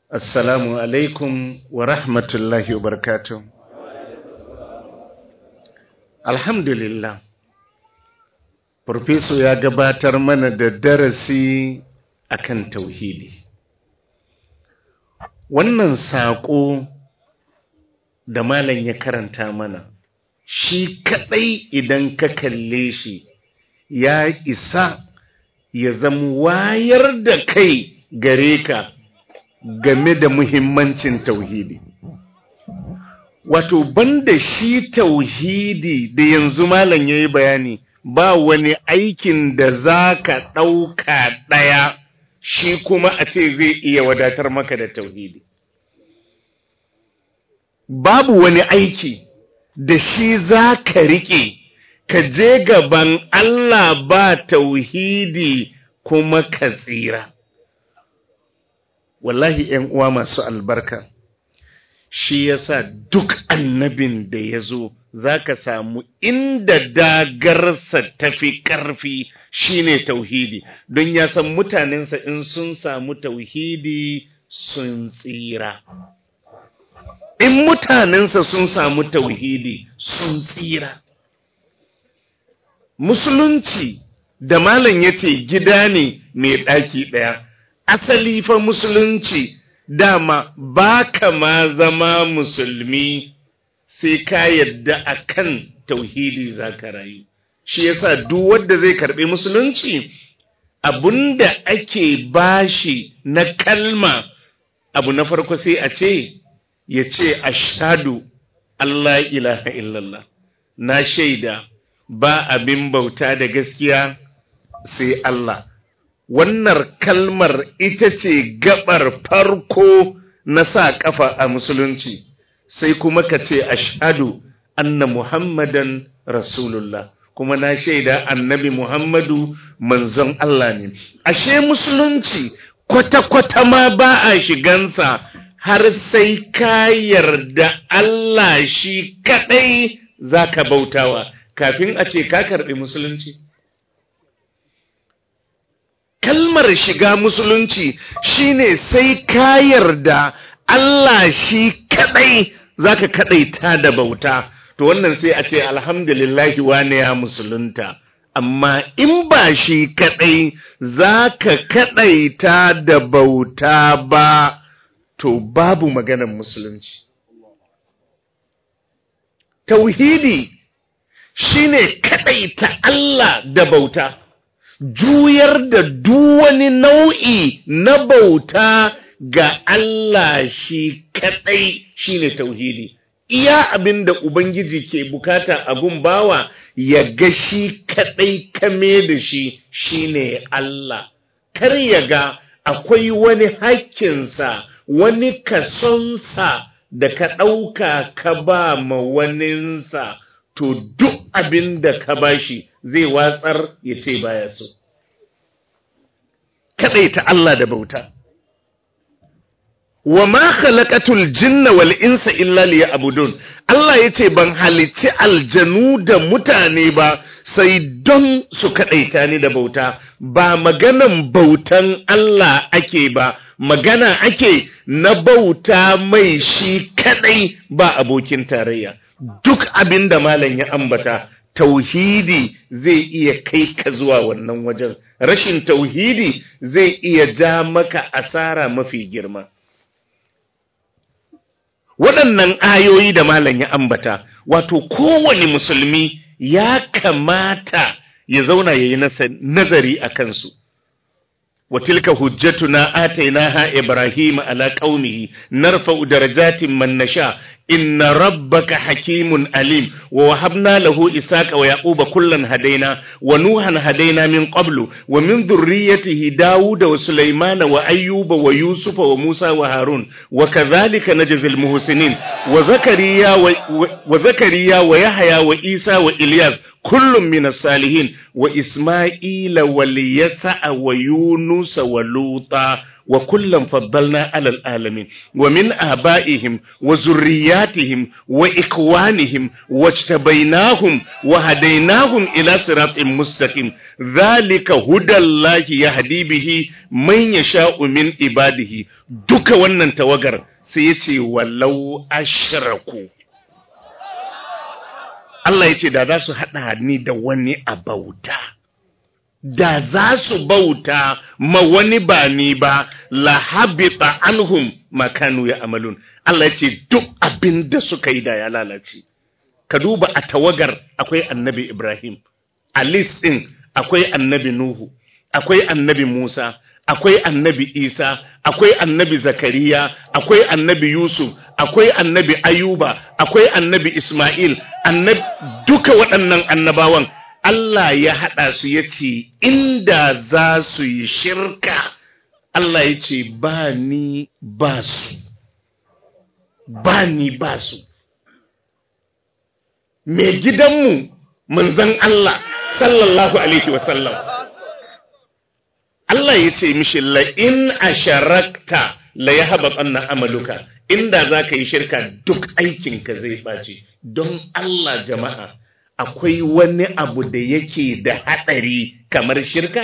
Assalamu alaikum wa rahmatullahi wa barakatuh. Alhamdulillah, Profeso ya gabatar mana da darasi akan tauhidi. Wannan saƙo da malam ya karanta mana, shi kaɗai idan ka kalle shi ya isa ya zama wayar da kai gare ka game da muhimmancin tauhidi. Wato banda shi tauhidi da yanzu malam yayi bayani, ba wani aikin da zaka ɗauka ɗaya shi kuma a ce zai iya wadatar maka da tauhidi. Babu wani aiki da shi zaka riƙe ka je gaban Allah ba tauhidi kuma ka tsira. Wallahi ‘yan uwa masu albarka, shi yasa duk annabin da ya zo za ka samu inda dagarsa tafi ƙarfi shine tauhidi, don ya san mutanensa in sun samu tauhidi sun tsira. In mutanensa sun samu tauhidi sun tsira. Musulunci da malam yace gida ne mai ɗaki ɗaya. Asali fa musulunci dama ba ka ma zama musulmi sai ka yadda akan tauhidi za ka rayu. Shi yasa duk wanda zai karɓi musulunci abunda ake bashi na kalma abu na farko sai a ce ya ce ashhadu Allah ilaha illallah, na shaida ba abin bauta da gaskiya sai Allah. Wannan kalmar ita ce gabar farko na sa kafa a musulunci, sai kuma ka ce ashhadu anna muhammadan rasulullah, kuma na shaida annabi Muhammadu manzon Allah ne. Ashe musulunci kwata-kwata ma ba a shigansa har sai ka yarda Allah shi kadai zaka bautawa kafin a ce ka karbi musulunci. Kalmar shiga musulunci shine sai ka yarda Allah shi kadai zaka kadaita da bauta, to wannan sai a ce alhamdulillahi wane ya musulunta. Amma in ba shi kadai zaka kadaita da bauta ba, to babu maganar musulunci. Tauhidi shine kadaita Allah da bauta, juyar da duk wani nau'i na bauta ga Allah shi kadai shine tauhidi. Iya abinda Ubangiji ke bukata abun bawa ya ga shi kadai kame da shi shine Allah. Kar ya ga akwai wani hakkinsa, wani kasonsa da ka ɗauka ka ba ma waninsa, to duk abinda ka bashi zai watsar ya ce baya so. Kadaita Allah da bauta. Wa ma khalaqatul jinna wal insa illa liya'budun. Allah yace ban halicci aljanu da mutane ba sai don su kadaita ni da bauta. Ba maganan bautan Allah ake ba, magana ake na bauta mai shi kadai ba abokin tarayya. Duk abinda malam ya ambata, tauhidi zai iya kai ka zuwa wannan wajen. Rashin tauhidi zai iya ja maka asara mafi girma. Waɗannan ayoyi da malam ya ambata, wato kowane musulmi ya kamata ya zauna ya yi nazari a kansu. وتلك حجتنا آتيناها إبراهيم على قومه نرفع درجات من نشاء إن ربك حكيم عليم ووهبنا له إسحاق ويعقوب كلا هدينا ونوحا هدينا من قبل ومن ذريته داود وسليمان وأيوب ويوسف وموسى وهارون وكذلك نجزي المحسنين وزكريا ويحيى وعيسى وإلياس كل من الصالحين وإسماعيل واليسع ويونس ولوطا وكلا فضلنا على العالمين ومن آبائهم وذرياتهم وإخوانهم واجتبيناهم وهديناهم إلى صراط مستقيم ذلك هدى الله يهدي به من يشاء من عباده duka wannan tawagar sai yace walau ashraku. Allah yace da za su hada ni da wani a bauta, da za su bauta ma wani ba ni ba, la habita anhum ma kanu ya'malun. Allah yace duk abin da suka yi da ya lalace. Ka duba a tawagar akwai annabi Ibrahim, a list din akwai annabi Nuhu, akwai annabi Musa, akwai annabi Isa, akwai annabi Zakariya, akwai annabi Yusuf, akwai annabi Ayuba, akwai annabi Ismail, duka waɗannan annabawan Allah ya haɗa su yace inda za su yi shirka, Allah yace ba ni ba su, ba ni ba su. Mai gidanmu manzon Allah sallallahu alaihi wasallam, Allah ya ce mishi la in asharakta la yahbatanna amaluka, inda zaka yi shirka duk aikinka zai bace. Don Allah jama'a, akwai wani abu da yake da hadari kamar shirka?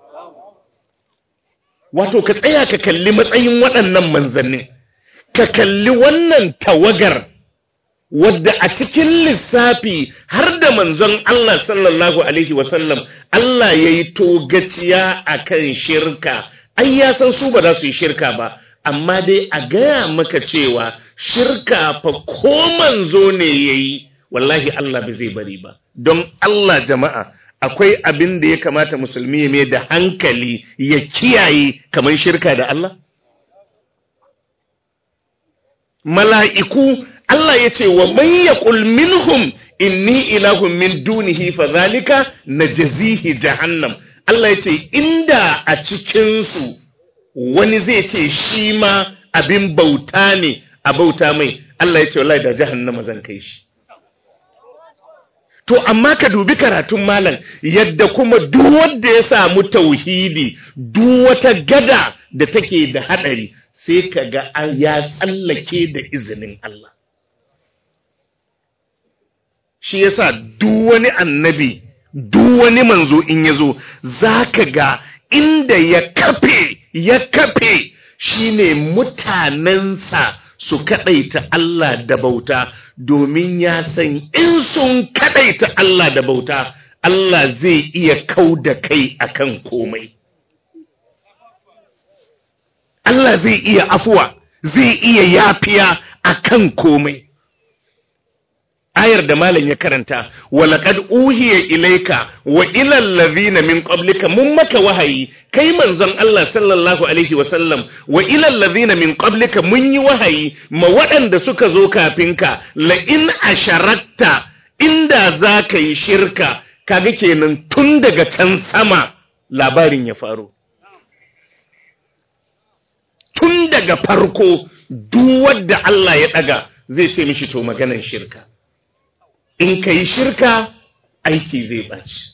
Wato ka tsaya ka kalli matsayin waɗannan manzanni, ka kalli wannan tawagar wadda a cikin lissafi har da manzon Allah sallallahu alaihi wasallam Allah ya yi togaciya a kan shirka. Ai ya san su ba za su yi shirka ba, amma dai a gaya maka cewa shirka fa ko manzo ne ya yi, wallahi Allah ba zai bari ba. Don Allah jama'a, akwai abin da ya kamata musulmi ya mai da hankali ya kiyaye kamar shirka da Allah? Mala'iku Allah ya ce wa man yaqul minhum inni ilahun min dunihi fa zalika najzihi jahannam. Allah ya ce inda a cikin su wani zai ce shi ma abin bauta ne a bauta mai, Allah ya ce wallahi da jahannama zan kai shi. To amma ka dubi karatun malam yadda kuma duk wanda ya samu tauhidi, duk wata gada da take da hadari sai kaga ya tsallake da izinin Allah. Shi yasa duk wani annabi, duk wani manzo in yazo zaka ga inda ya kafe shine mutanensa su kadaita Allah da bauta, domin ya san in sun kadaita Allah da bauta, Allah zai iya kauda kai akan komai. Allah zai iya afuwa, zai iya yafiya akan komai. Ayar da malam ya karanta, walaqad uhiya ilayka wa ila allazina min qablika, mun maka wahayi kai manzon Allah sallallahu alaihi wasallam, wa ila allazina min qablika, mun yi wahayi ma waɗanda suka zo kafinka, la in asharakta, inda zaka yi shirka. Kaga kenan tun daga can sama labarin ya faru, tun daga farko duk wanda Allah ya daga zai ce mishi to maganar shirka. In ka yi shirka, aiki zai ɓaci.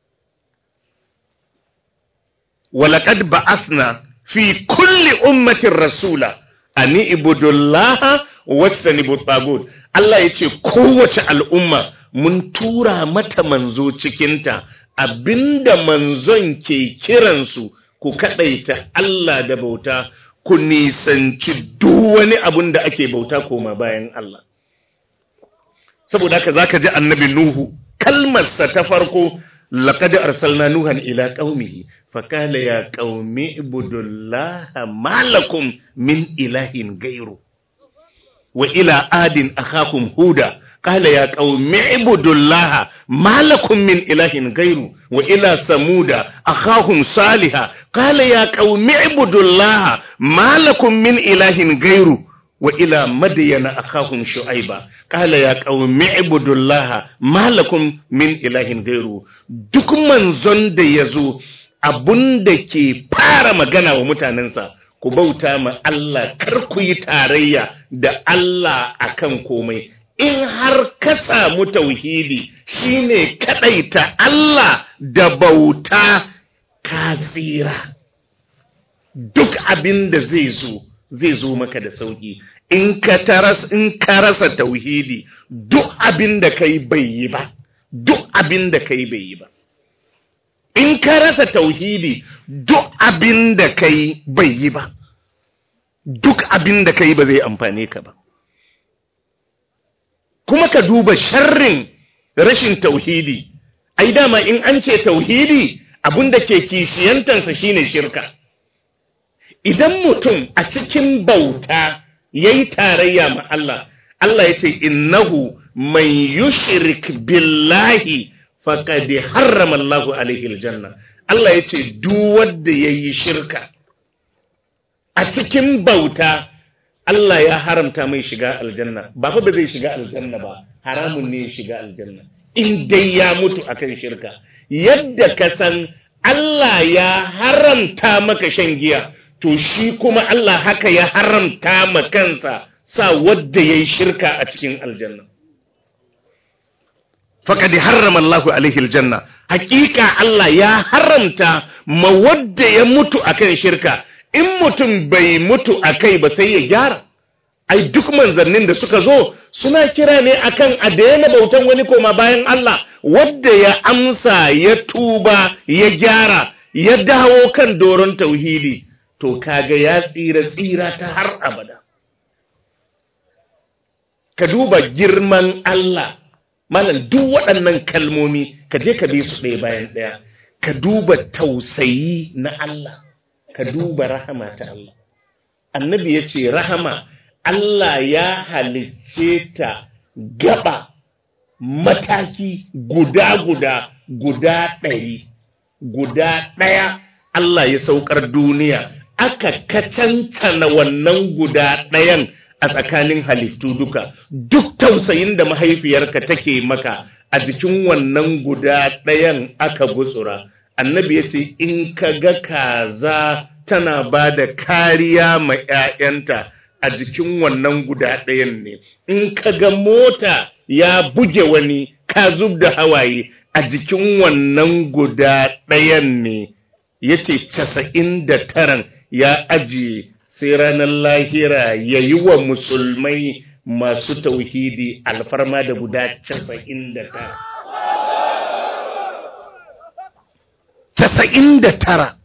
Walaƙad ba'athna fi kulli ummatin rasula ani ibudullaha wastanibu tagut. Allah ya ce kowace al'umma mun tura mata manzo cikinta, abinda manzon ke kiransu ku kaɗaita Allah da bauta, ku nisanci duk wani abin da ake bauta koma bayan Allah. Saboda haka zaka ji annabi Nuhu kalmarsa ta farko, laqad arsalna nuhan ila qaumihi faqala ya qaumi ibudullaha ma lakum min ilahin ghayru, wa ila adin akhakum huda qala ya qaumi ibudullaha ma lakum min ilahin ghayru, wa ila samuda akhahum salihah qala ya qaumi ibudullaha ma lakum min ilahin ghayru, wa ila madyana akhahum shu'aiba qala ya qaumi ibudullaha ma lakum min ilahin ghayru. Duk manzon da yazo abunda ke fara magana wa mutanensa, ku bauta ma Allah, kar ku yi tarayya da Allah akan komai. In har ka samu tauhidi shine kadaita Allah da bauta, ka tsira. Duk abin da zai zo maka da sauki. In ka rasa tauhidi, duk abin da kai bai yi ba, duk abin da kai bai yi ba. In ka rasa tauhidi, duk abin da kai bai yi ba. duk abin da kai ba zai amfane ka ba. Kuma ka duba sharrin rashin tauhidi. Ai dama in an ce tauhidi abin da ke kishiyantansa shine shirka. Idan mutum a cikin bauta yayi tarayya ma Allah, Allah yace innahu man yushrik billahi faqad harrama Allahu alaihi aljanna. Allah yace duk wanda yayi shirka a cikin bauta, Allah ya haramta mai shiga aljanna. Ba fa ba zai shiga aljanna ba, haramun ne ya shiga aljanna in dai ya mutu akan shirka. Yadda ka san Allah ya haramta maka shan giya, to shi kuma Allah haka ya haramta ma kansa sa wadda yayi shirka a cikin aljanna. Faqad harrama Allahu alaihi aljanna. Hakika Allah ya haramta ma wadda ya mutu akan shirka. In mutum bai mutu akai ba sai ya gyara. Ai duk manzannin da suka zo suna kira ne akan a daina bautan wani koma bayan Allah. Wadda ya amsa, ya tuba, ya gyara, ya dawo kan doron tauhidi, to kaga ya tsira ta har abada. Ka duba girman Allah. Malam duk waɗannan kalmomi ka je ka bi su ɗaya bayan ɗaya. Ka duba tausayi na Allah. Ka duba rahama ta Allah. Annabi ya ce rahama Allah ya halicce ta gaba mataki guda 100. Guda ɗaya Allah ya saukar duniya, aka kacantana wannan guda ɗayan a tsakanin halittu duka. Duk tausayin da mahaifiyarka take maka a jikin wannan guda ɗayan aka gutsura. Annabi ya ce in ka ga kaza tana ba da kariya ma 'ya'yanta a jikin wannan guda ɗayan ne. In ka ga mota ya buge wani ka zub da hawaye a jikin wannan guda ɗayan ne. Ya ce 99 ya ajiye sai ranar lahira ya yi wa musulmai masu tauhidi alfarma da guda 99. 99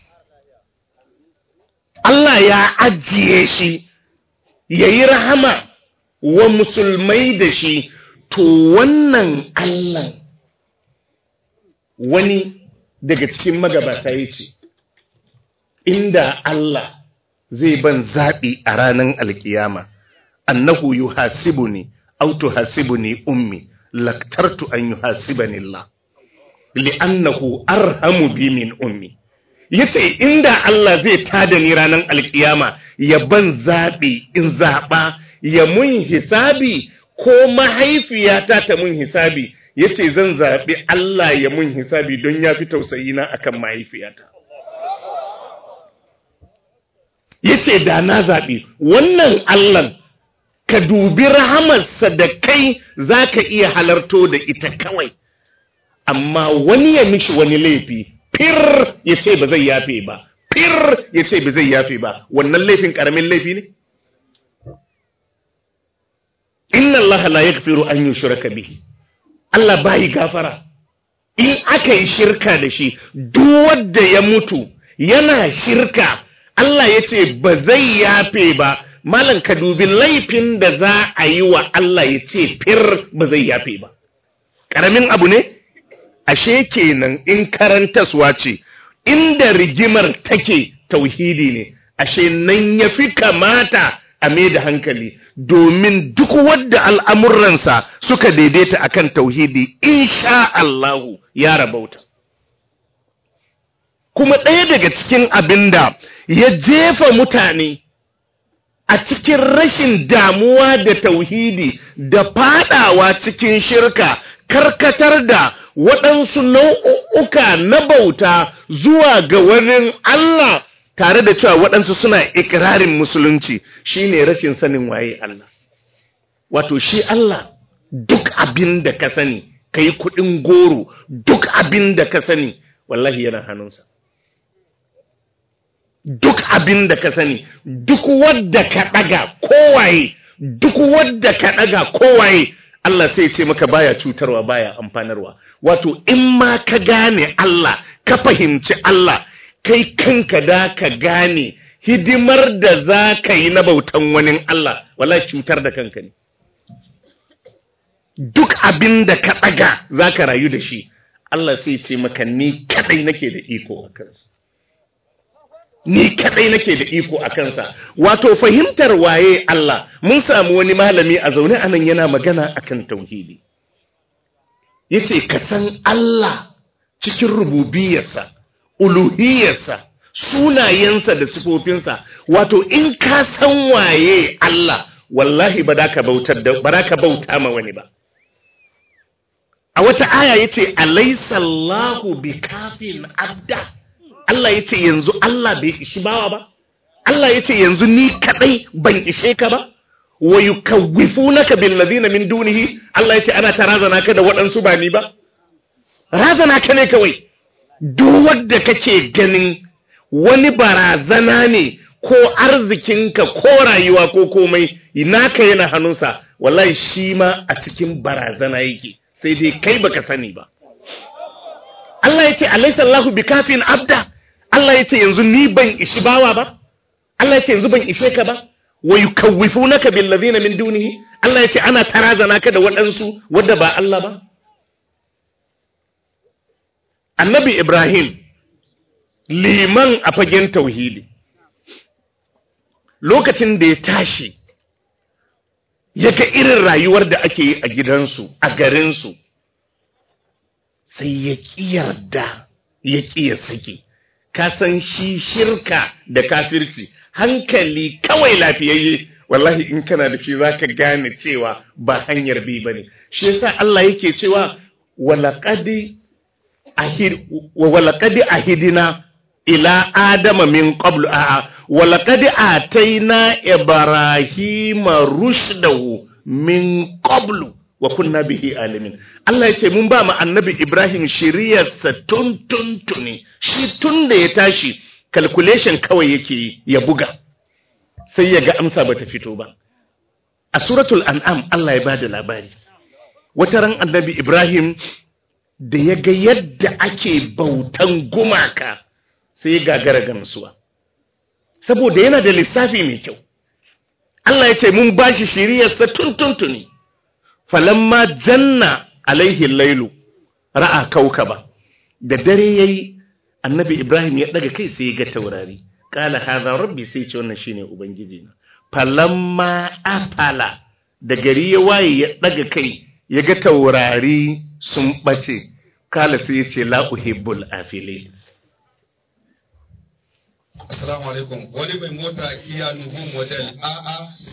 Allah ya ajiye shi ya yi rahama wa musulmai da shi. To wannan Allah, wani daga cikin magabata ya ce, inda Allah zai ban zaɓi a ranar alkiyama, annahu yuhasibuni aw tuhasibuni ummi laktartu an yuhasibani Allah li'annahu arhamu bi min ummi. Yace inda Allah zai tada ni ranar alkiyama ya ban zaɓi in zaɓa, ya mun hisabi ko mahaifiyata ta mun hisabi, yace zan zaɓi Allah ya mun hisabi don ya fi tausayina akan mahaifiyata. Yace da na zaɓi wannan Allah, ka dubi rahamarsa da kai za ka iya halarto da ita kawai, amma wani ya mishi wani laifi fir ya ce ba zai yafe ba, fir ya ce ba zai yafe ba. Wannan laifin ƙaramin laifi ne? Inna Allah la yaghfiru an yushraka bihi. Allah bai gafara in aka yi shirka da shi. Duk wanda ya mutu yana shirka, Allah ya ce ba zai yafe ba. Malam ka dubi laifin da za a yi wa Allah ya ce fir ba zai yafe ba. Ƙaramin abu ne? Ashe kenan in karantaswa ce, inda rigimar take tauhidi ne, ashe nan ya fi kamata a mai da hankali, domin duk wadda al'amuransa suka daidaita akan tauhidi, insha Allahu ya rabauta. Kuma ɗaya daga cikin abin da ya jefa mutane a cikin rashin damuwa da tauhidi da fadawa cikin shirka, karkatar da waɗansu nau'uka na bauta zuwa ga wani Allah, tare da cewa waɗansu suna ikirarin musulunci, shine rashin sanin waye Allah. Wato shi Allah duk abin da ka sani, ka yi kuɗin goro, duk abin da ka sani wallahi yana hannunsa. Duk abin da ka sani, duk wadda ka ɗaga kowaye, duk wadda ka ɗaga kowaye, Allah sai ce maka baya cutarwa, baya amfanarwa. Wato in ma ka gane Allah, ka fahimci Allah, kai kanka da ka gane hidimar da za ka yi na bautan wani Allah wallahi cutar da kanka ne. Duk abin da ka ɗaga za ka rayu da shi Allah sai ce maka ni kadai nake da iko a kansa. Ni kadai nake da iko a kansa. Wato fahimtar waye Allah, mun samu wani malami a zaune anan yana magana akan tauhidi. Yace ka san Allah cikin rububiyarsa, uluhiyarsa, sunayensa da sifofinsa. Wato in ka san waye Allah, wallahi ba da ka bauta ma wani ba. A wata aya yace alaysa Allahu bikafin abda. Allah yace yanzu Allah bai ishi bawa ba. Allah yace yanzu ni kadai ban ishe ka ba. Wa yukawwifunaka bil ladina min dunihi. Allah yace ana tarazana ka da waɗansu ba ni ba. Razana ka ne kawai. Duk wanda kake ganin wani barazana ne ko arzikinka ko rayuwa ko komai naka yana hannunsa, wallahi shi ma a cikin barazana yake. Sai dai kai baka sani ba. Allah yace alaysa Allahu bikafin abda. Allah yace yanzu ni ban ishi bawa ba. Allah yace yanzu ban ishe ka ba. Wa yukawwifunaka bil ladina min dunihi. Allah yace ana tarazana ka da waɗansu wanda ba Allah ba. Annabi Ibrahim liman a fagen tauhidi, lokacin da ya tashi ya ga irin rayuwar da ake yi a gidansu, a garinsu, sai ya yarda ya ya sake. Ka san shi shirka da kafirci hankali kawai lafiyayye, wallahi in kana da shi zaka gane cewa ba hanyar bi bane. Shi yasa Allah yake cewa walaqad ahidina ila adama min qablu walaqad ataina ibrahima rushdahu min qablu wa kunna bihi alimin. Allah yace mun ba mu annabi Ibrahim shiriyarsa tuntuntuni. Shi tun da ya tashi calculation kawai yake ya buga sai ya ga amsa bata fito ba. A suratul an'am Allah ya bada labari wata ran annabi Ibrahim da ya ga yadda ake bautan gumaka sai ya gagara gamsuwa saboda yana da lissafi mai kyau. Allah ya ce mun bashi shiriyarsa tuntuntuni. Falamma janna alaihi lailu ra'a kaukaba. Da dare yayi annabi Ibrahim ya daga kai sai ya ga taurari. Qala hadha rabbi, sai ce wannan shine ubangiji na. Falamma afala, da gari ya waye ya daga kai ya ga taurari sun bace. Kala sai ya ce la uhibbul afilin. Assalamu alaikum. Wani mai mota Kia Nuhu model AA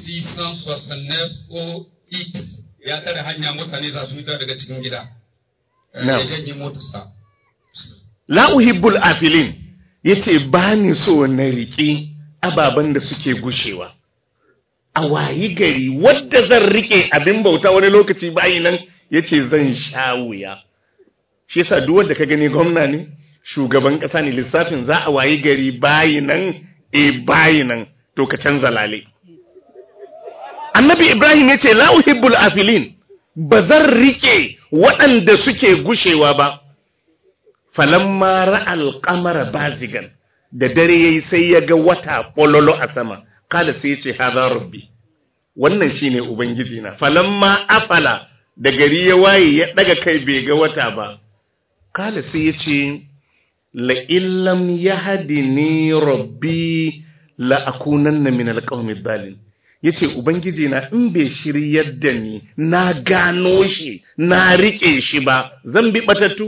669 OX ya tare hanya, mutane za su fita daga cikin gida. Ya janye motarsa. La uhibbul afilin yace ba ni so na rike ababan da suke gushewa. A wayi gari wadda zan rike abin bauta wani lokaci bayi nan yace zan sha wuya. Shi yasa duk wanda ka gani gwamna ne, shugaban kasa ne, lissafin za a wayi gari bayi nan to ka canza lale. Annabi Ibrahim yace la uhibbul afilin, bazan rike waɗanda suke gushewa ba. Falamma ra'al qamara bazigan, da dare yayi sai ya ga wata pololo a sama. Kala sai yace hadha rabbi, wannan shine ubangiji na. Falamma afala, da gari ya waye ya daga kai bai ga wata ba. Kala sai yace la illam yahdini rabbi la akunanna min alqawmi dhalin. Yace ubangiji na in bai shiryar da ni na gano shi na rike shi ba, zan bi batattu.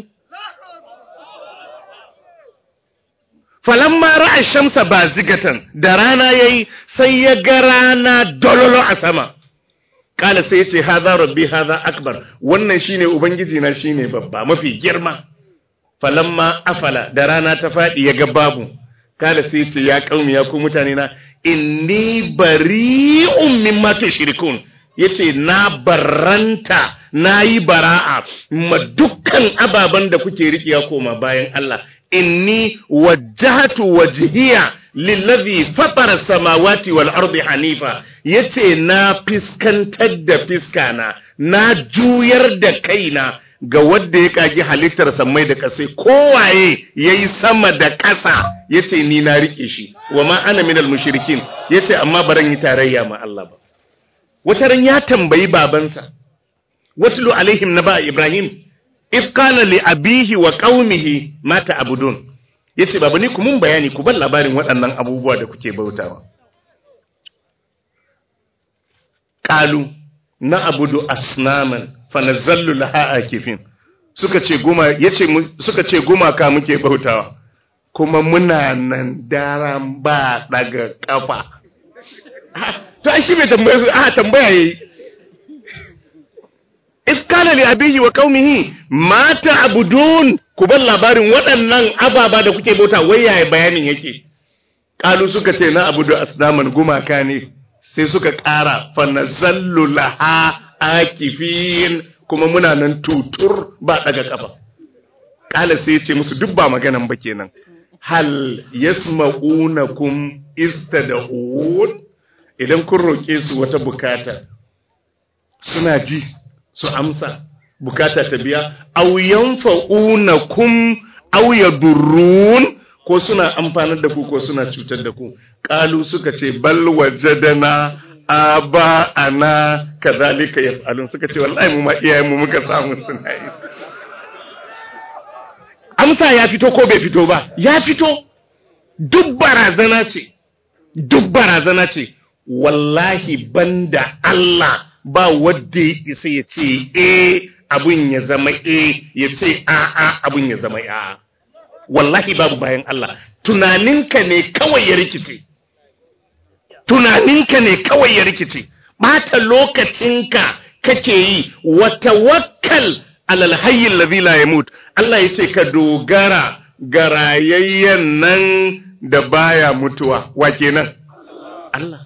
Falamma ra'a shamsa bazigatan, da rana yayi sai ya ga rana dololo a sama. Kala sai yace hadha rabbi hadha akbar, wannan shine ubangiji na, shine babba mafi girma. Falamma afala, da rana ta fadi ya ga babu. Kala sai yace ya kaumi, ya ku mutane na, inni bari'un mimma tushrikun. Yace na barranta, nayi bara'a ma dukkan ababan da kuke rikiya koma bayan Allah. Inni wajjahatu wajhiya lillazi fatara samawati wal ardi hanifa. Yace na fiskantar da fiskana, na juyar da kaina ga wanda ya kagi halittar samai da ƙasa kowaye yayi sama da ƙasa yace ni na rike shi wa ma ana minal mushrikin yace amma baran yi tarayya ma Allah ba. Wata ran ya tambayi babansa watlu alaihim naba Ibrahim if qala li abihi wa qaumihi ma ta'budun yace baba ni ku mun bayani ku bar labarin waɗannan abubuwa da kuke bautawa. Qalu na abudu asnaman fanazallu laha akifin suka ce gumaka muke bautawa kuma muna nan daren ba daga kafa. To shi bai tambaye su tambaya yayi iskala li abihi wa qaumihi ma ta'budun ku bar labarin waɗannan ababa da kuke bauta wai yaya bayanin yake. Qalu suka ce na abudu asnaman gumaka ne sai suka ƙara fanazallu laha akifin kuma muna nan tutur ba daga kafa. Kala sai ya ce musu duk ba maganan ba kenan. Hal yasma'unakum istad'un idan kun roke su wata bukata suna ji su amsa bukata ta biya aw yanfa'unakum aw yadurrun ko suna amfanar da ku ko suna cutar da ku. Kalu suka ce bal wajadana aba ana kadhalika yaf'alun suka ce wallahi mu ma iyayen mu muka samu suna yi. Amsa ya fito ko bai fito ba? Ya fito. Duk barazana ce wallahi banda Allah ba wanda ya isa ya ce abun ya zama ya ce a'a abun ya zama a'a. Wallahi babu bayan Allah. Tunaninka ne kawai ya rikice. Bata lokacinka kake yi wa tawakkal alal hayyil ladhi la yamut. Allah yace ka dogara ga rayayyen nan da baya mutuwa. Wa kenan? Allah.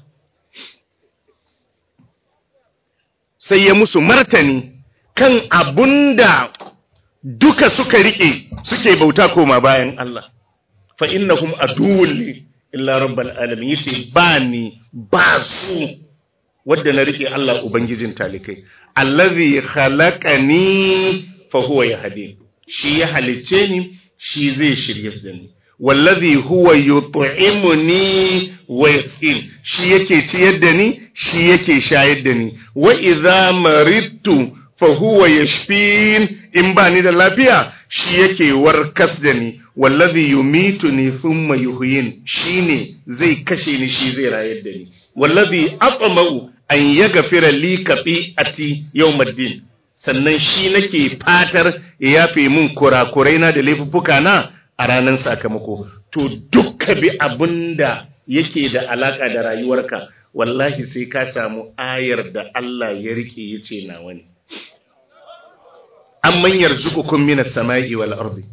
Sai ya musu martani kan abunda duka suka rike suke bauta koma bayan Allah. Fa innahum aduwwun illa rabbal alamin yace ba ni ba su wadda na rike Allah ubangijin talikai. Allazi khalaqani fa huwa yahdi. Shi ya halicce ni, shi zai shirye da ni. Wallazi huwa yut'imuni wa yasqin. Shi yake ciyar da ni, shi yake shayar da ni. Wa idza maridtu fa huwa yashfin. In ba ni da lafiya, shi yake warkas da ni. Wallazi yumituni thumma yuhyin. Shine zai kashe ni, shi zai rayar da ni. Wallazi atma'u an yaghfira li qati'ati yawmiddin. Sannan shi nake fatar ya yafe mun kurakurai na da laifuffuka na a ranar sakamako. To dukka bi abinda yake da alaka da rayuwarka wallahi sai ka samu ayar da Allah ya rike yace nawa ne. Amman yarzuqukum minas sama'i wal ardi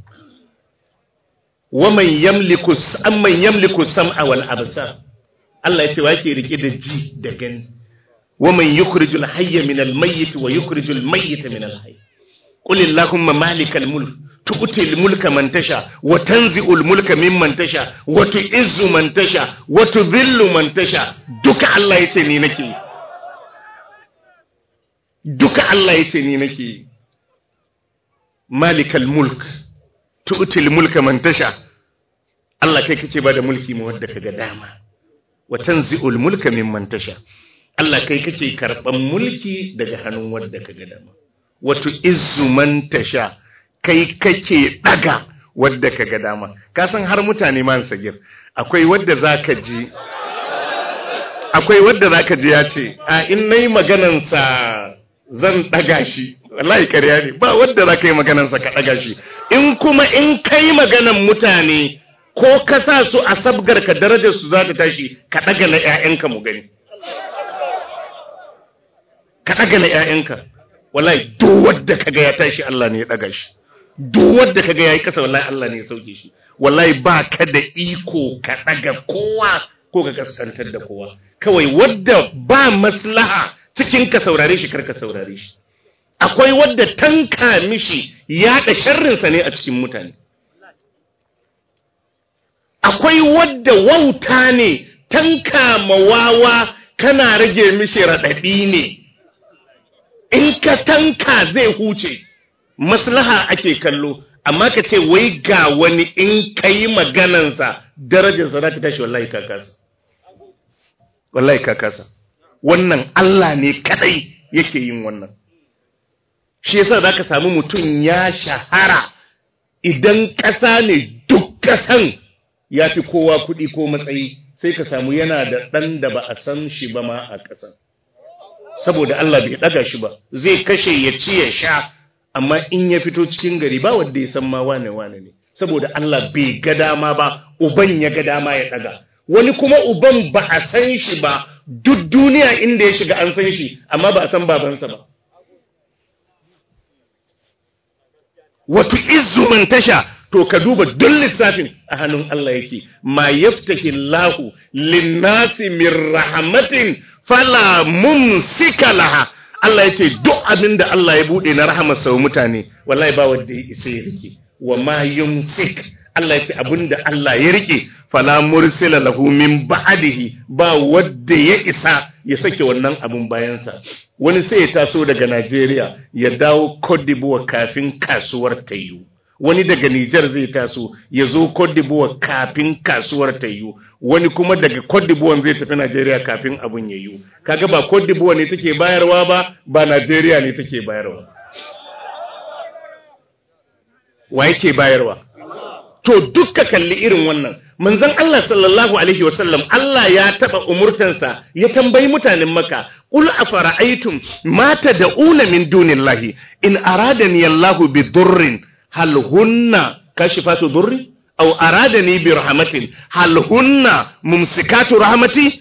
waman yamliku sam'a wal absar. Allah yace wa yake rike da ji da gani. ومن يخرج الحي من الميت ويخرج الميت من الحي. قل اللهم مالك الملك تؤتي الملك من تشاء وتنزع الملك ممن تشاء وتعز من تشاء وتذل من تشاء. دك الله يسني نكي. دك الله يسني نكي. مالك الملك تؤتي الملك من تشاء. الله كي كتي بعد ملكي مودك قداما وتنزع الملك ممن تشاء. Allah kai kake karɓan mulki daga hannun wadda ka ga dama. Wato izzu man tasha, kai kake daga wadda ka ga dama. Ka san har mutane man sagir akwai wadda zaka ji ya ce in nayi maganan sa zan daga shi. Wallahi ƙarya ne, ba wadda zaka yi maganan sa ka daga shi. In kuma in kai maganan mutane ko ka sa su a sabgar ka darajar su za ta tashi, ka daga na ƴaƴanka mu gani. Ka daga na ƴaƴanka. Wallahi duk wanda kaga ya tashi Allah ne ya daga shi. Duk wanda kaga yayi kasa wallahi Allah ne ya sauke shi. Wallahi ba ka da iko ka daga kowa ko ka kasantar da kowa. Kawai wanda ba maslaha cikin ka saurare shi kar ka saurare shi. Akwai wanda tanka mishi ya da sharrin sa ne a cikin mutane. Akwai wanda wauta ne tanka mawawa kana rage mishi radadi ne. In ka tanka zai huce. maslaha ake kallo, amma ka ce wai ga wani in kai maganansa darajarsa za ta tashi, wallahi ka kasa. Wallahi ka kasa. Wannan Allah ne kadai yake yin wannan. Shi yasa zaka samu mutum ya shahara, idan ƙasa ne duk ƙasan ya fi kowa kuɗi ko matsayi, sai ka samu yana da ɗan da ba a san shi ba ma a ƙasa. Saboda Allah bai ɗaga shi ba, zai kashe ya ci ya sha, amma in ya fito cikin gari ba wanda ya san ma wane ne. Saboda Allah bai ga dama ba, uban ya ga dama ya ɗaga. Wani kuma uban ba a san shi ba, duk duniya inda ya shiga an san shi, amma ba a san babansa ba. Wato izu man tasha, to ka duba duk lissafin a hannun Allah yake. Ma yaftahi Allahu linnasi min rahmatin fala mumsika laha. Allah yake duk abinda Allah ya bude na rahamarsa wa mutane, wallahi ba wanda ya isa ya rike. Wa ma yumsik, Allah yake abinda Allah ya rike, fala mursila lahu min ba'dihi, ba wanda ya isa ya sake wannan abun bayansa. Wani sai ya taso daga Najeriya ya dawo Cote d'Ivoire kafin kasuwar ta yiwu. Wani daga Niger zai taso ya zo Cote d'Ivoire kafin kasuwar ta yiwu. Wani kuma daga Cote d'Ivoire zai tafi Najeriya kafin abun ya yiwu. Kaga ba Cote d'Ivoire ne take bayarwa ba, ba Najeriya ne take bayarwa. Wa yake bayarwa? To dukka kalli irin wannan. Manzon Allah sallallahu alaihi wasallam, Allah ya taba umurtansa ya tambayi mutanen Makka, qul afara'aytum ma tad'una min dunillahi in aradani Allahu bi durrin hal hunna kashifatu durri aw aradani bi rahmatin hal hunna mumsikatu rahmati.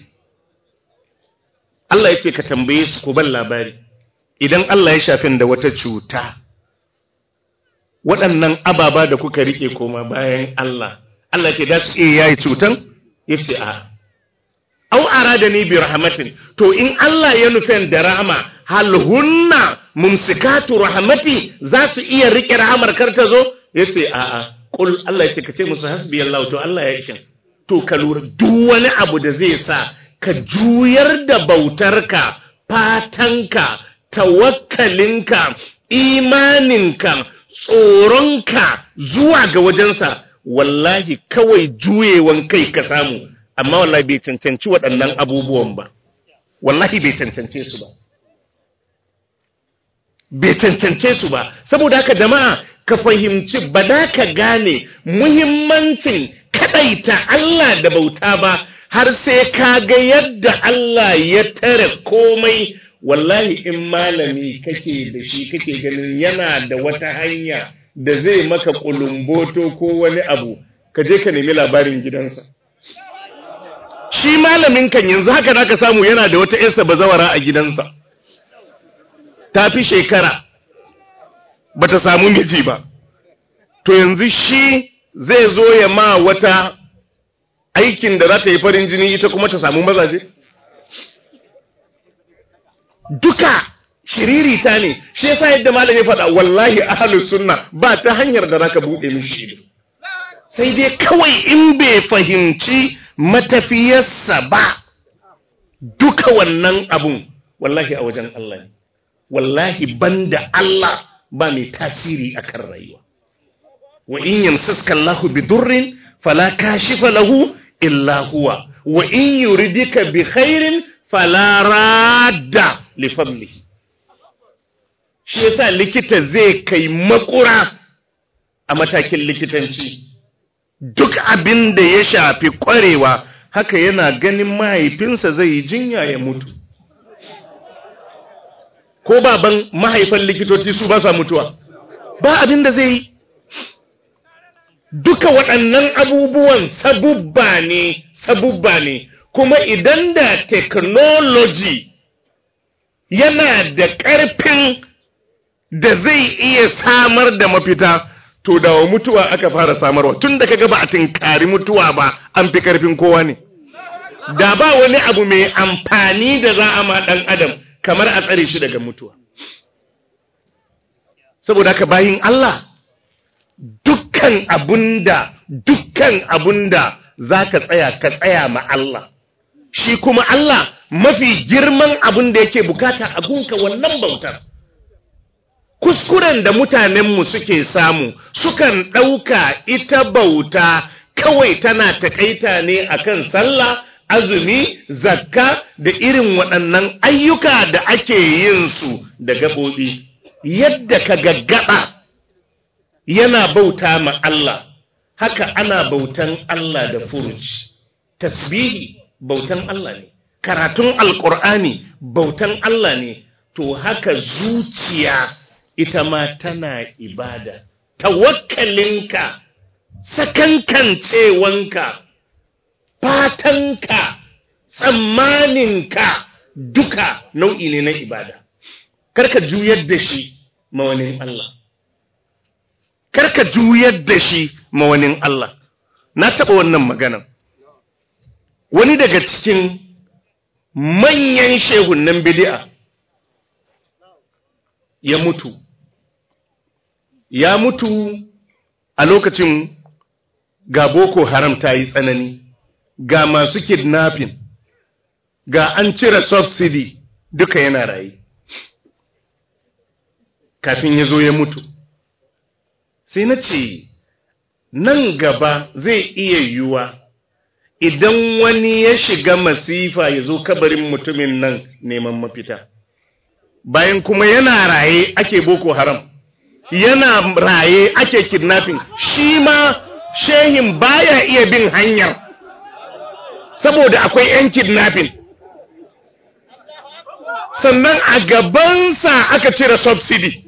Allah yake ka tambaye su ku ban labari, idan Allah ya shafin da wata cuta, waɗannan ababa da kuka rike koma bayan Allah, Allah ke da su iya yayi cutan? Yace a. Au aradani bi rahmatin, to in Allah ya nufin da rahama, hal hunna mumsikatu rahmati, za su iya rike rahamar kar ta zo? Yace a. Qul, Allah yace kace musu hasbi Allah, to Allah ya ishin. To ka lura duk wani abu da zai sa ka juyar da bautarka, fatanka, tawakkalinka, imaninka, tsoronka zuwa ga wajensa, wallahi kawai juyewan kai ka samu, amma wallahi bai cancanci waɗannan abubuwan ba. Wallahi bai cancance su ba. Bai cancance su ba. Saboda haka jama'a ka fahimci, ba da ka gane muhimmancin kadaita Allah da bauta ba har sai ka ga yadda Allah ya tare komai. Wallahi in malami kake da shi kake ganin yana da wata hanya da zai maka kulumboto ko wani abu, ka je ka nemi labarin gidansa. Shi malamin kan yanzu haka naka samu yana da wata yarsa bazawara a gidansa, ta fi shekara bata samu miji ba. To yanzu shi zai zo ya ma wata aikin da za ta yi farin jini, ita kuma ta samu mazaje. Duka shiririta ne. Shi yasa yadda malam ya faɗa, wallahi ahlus sunna ba ta hanyar da zaka bude mishi ido, sai dai kawai in bai fahimci matafiyarsa ba. Duka wannan abun wallahi a wajen Allah ne. Wallahi banda Allah ba mai tasiri akan rayuwa. Wa in yamsaska Allahu bidurrin fala kashifa lahu illa huwa, wa in yuridika bi khairin fala radda li fadlihi. Shi yasa likita zai kai makura a matakin likitanci. Duk abin da ya shafi kwarewa, haka yana ganin mahaifinsa zai yi jinya ya mutu. Ko baban mahaifan likitoci su ba sa mutuwa, ba abin da zai yi. Duka waɗannan abubuwan sabubba ne, kuma idan da technology yana da ƙarfin da zai iya samar da mafita, to da wa mutuwa aka fara samarwa. Tun da kaga ba a tinkari mutuwa ba, an fi ƙarfin kowa ne. Da ba wani abu mai amfani da za a ma ɗan adam kamar a tsare shi daga mutuwa. Saboda haka bayin Allah, dukkan abunda za ka tsaya ma Allah. Shi kuma Allah mafi girman abin da yake bukata a gunka wannan bautar. kuskuren da mutanenmu suke samu sukan ɗauka ita bauta kawai tana takaita ne akan sallah, azumi, zakka da irin waɗannan ayyuka da ake yin su da gaɓoɓi. Yadda ka gaggaba yana bauta ma Allah, haka ana bautan Allah da furuci. Tasbihi bautan Allah ne, karatun alƙur'ani bautan Allah ne, to haka zuciya ita ma tana ibada. Tawakkalinka, sakankancewanka, fatanka, tsammaninka duka nau'i ne na ibada. Karka juyar da shi ma wani Allah. Karka juyar da shi ma wani Allah. Na taɓa wannan maganan. Wani daga cikin manyan shehunan bid'a ya mutu. Ya mutu a lokacin ga Boko Haram ta yi tsanani, ga masu kidnapping, ga an cire subsidy, duka yana raye. Kafin ya zo ya mutu. Sai na ce, nan gaba zai iya yiwuwa idan wani ya shiga masifa ya zo kabarin mutumin nan neman mafita. Bayan kuma yana raye ake Boko Haram, yana raye ake kidnapping, shi ma shehin baya iya bin hanyar saboda akwai 'yan kidnapping. Sannan a gabansa aka cire subsidy,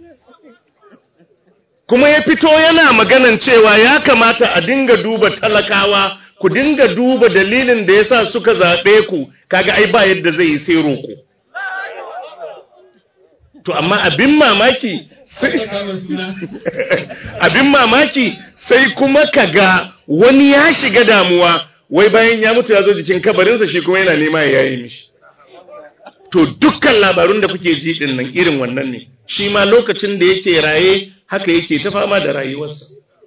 kuma ya fito yana maganan cewa ya kamata a dinga duba talakawa, ku dinga duba dalilin da yasa suka zaɓe ku, kaga ai ba yadda zai yi sai roƙo. To amma abin mamaki sai kuma kaga wani ya shiga damuwa, wai bayan ya mutu ya zo jikin kabarinsa shi kuma yana nema ya yi mishi. To dukkan labarun da kuke ji din nan irin wannan ne, shi ma lokacin da yake raye haka yake ta fama da rayuwarsa.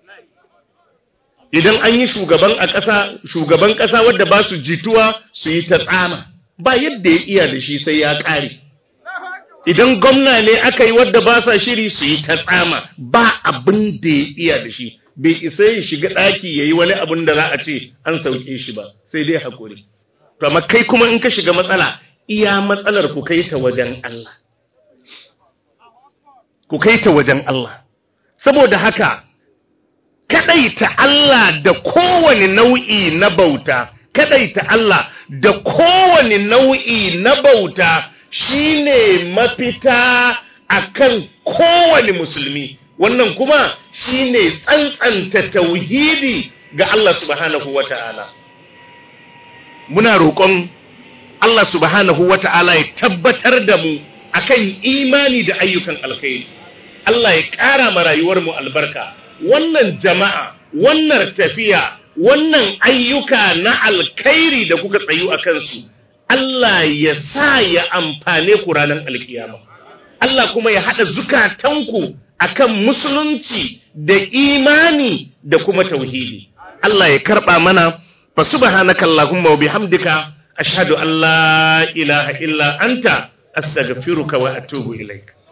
Idan an yi shugaban ƙasa wadda ba su jituwa su yi ta tsama, ba yadda ya iya da shi sai ya ƙare. Idan gwamna ne aka yi wadda ba sa shiri su yi ta tsama, ba abin da ya iya da shi, bai isa ya shiga ɗaki ya yi wani abin da za a ce an sauke shi ba, sai dai haƙuri. To amma kai kuma in ka shiga matsala, iya matsalar ku kai ta wajen Allah. Ku kai ta wajen Allah. Saboda haka, kaɗaita Allah da kowane nau'i na bauta, kaɗaita Allah da kowane nau'i na bauta shine mafita akan kowane musulmi. Wannan kuma shine tsantsanta tauhidi ga Allah subhanahu wata'ala. Muna roƙon Allah subhanahu wata'ala ya tabbatar da mu akan imani da ayyukan alkhairi. Allah ya ƙara ma rayuwar mu albarka. Wannan jama'a, wannan tafiya, wannan ayyuka na alkhairi da kuka tsayu a kansu, Allah ya sa ya amfane ku ranar alkiyama. Allah kuma ya haɗa zukatanku akan musulunci da imani da kuma tauhidi. Allah ya karɓa mana. Fa subhanaka Allahumma wa bihamdika ashhadu an la ilaha illa anta astaghfiruka wa atubu ilaik.